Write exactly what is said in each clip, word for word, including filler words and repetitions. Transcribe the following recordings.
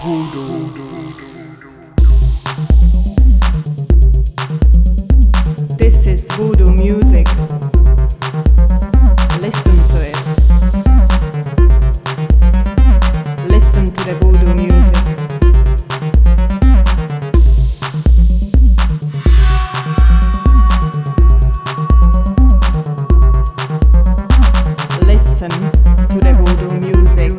This is voodoo music. Listen to it. Listen to the voodoo music. Listen to the voodoo music.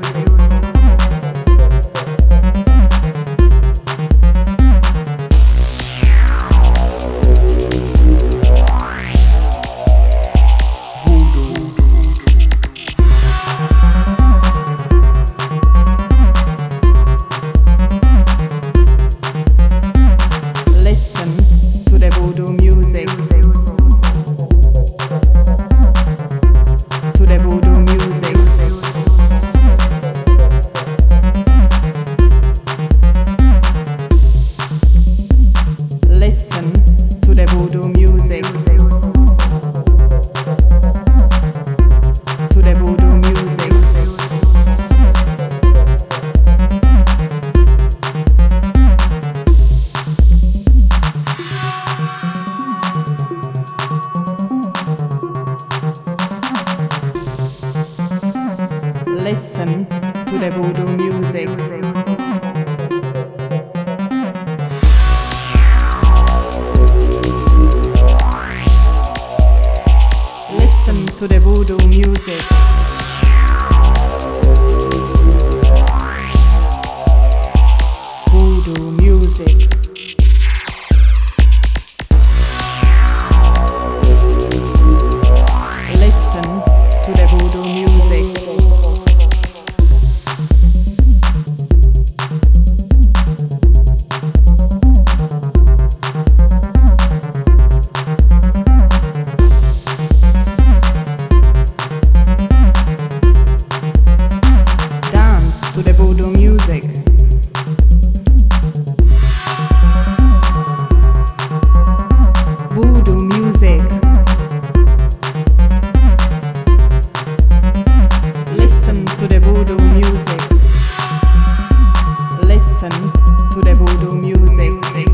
Listen to the voodoo music. To the voodoo music. Listen to the voodoo music. Listen to the voodoo music. Voodoo music. Listen to the voodoo music. To the voodoo music. Voodoo music. Listen to the voodoo music. Listen to the voodoo music.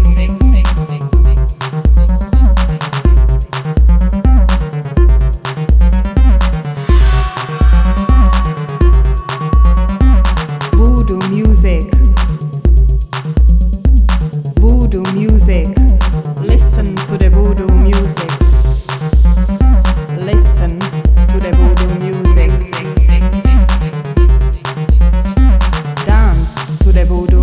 Voodoo music. Voodoo music. Listen to the voodoo music. Listen to the voodoo music. Dance to the voodoo